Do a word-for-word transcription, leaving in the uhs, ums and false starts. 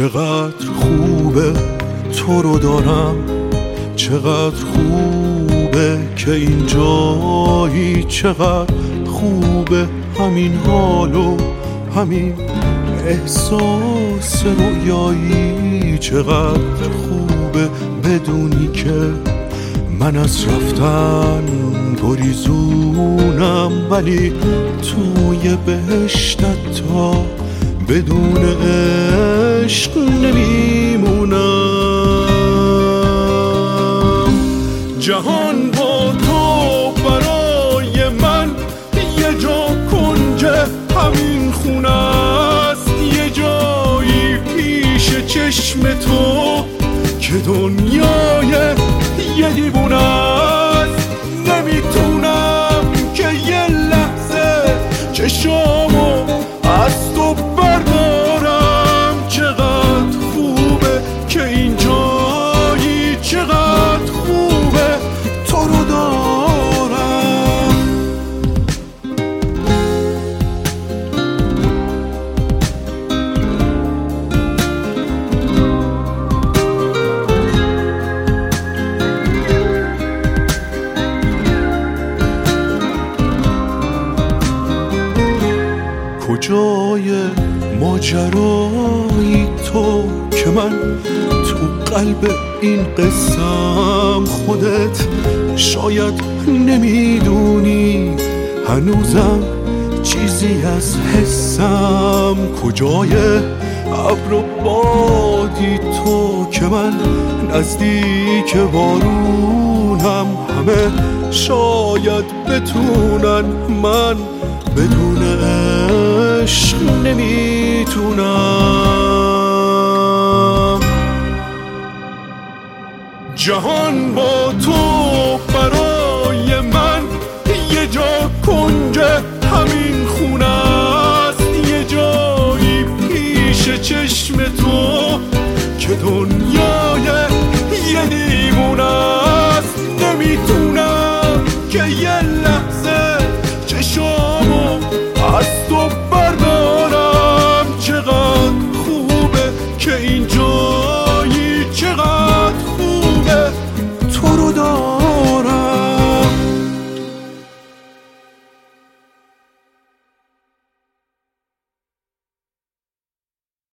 چقدر خوبه تو رو دارم، چقدر خوبه که اینجایی، چقدر خوبه همین حالو همین احساس رویایی، چقدر خوبه بدونی که من از رفتن گریزونم، ولی توی بهشتت تا بدون عشق نمیمونم. جهان با تو برای من یه جا کنج همین خونه است، یه جایی پیش چشم تو که دنیای یه دیوونه است. نمیتونم که یه لحظه چشامو از تو بردارم، چقدر خوبه که اینجایی، چقدر خوبه تو رو دارم. کجای ماجرایی تو که من تو قلب این قصم خودت شاید نمیدونی، هنوزم چیزی از حسم. کجای ابر و بادی تو که من نزدیک بارونم، همه شاید بتونن، من بدون عشق نمیتونم. جهان با تو برای من یه جا کنج همین خونه است، یه جایی پیش چشم تو که دنیای یه دیوونه